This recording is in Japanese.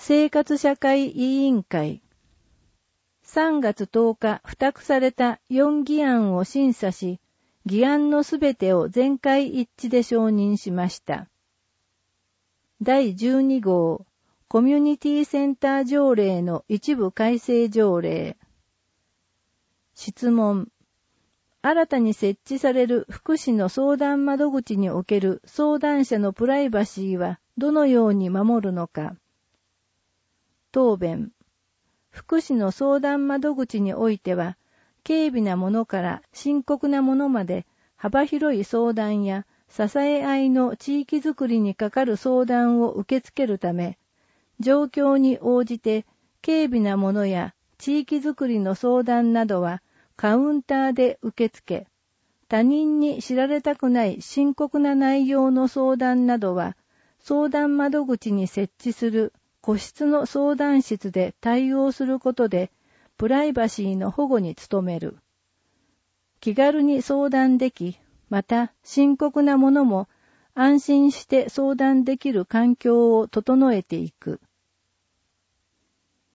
生活社会委員会。3月10日付託された4議案を審査し、議案のすべてを全会一致で承認しました。第12号コミュニティセンター条例の一部改正条例。質問。新たに設置される福祉の相談窓口における相談者のプライバシーはどのように守るのか。答弁。福祉の相談窓口においては、軽微なものから深刻なものまで幅広い相談や支え合いの地域づくりにかかる相談を受け付けるため、状況に応じて軽微なものや地域づくりの相談などはカウンターで受け付け、他人に知られたくない深刻な内容の相談などは、相談窓口に設置する個室の相談室で対応することで、プライバシーの保護に努める。気軽に相談でき、また深刻なものも安心して相談できる環境を整えていく。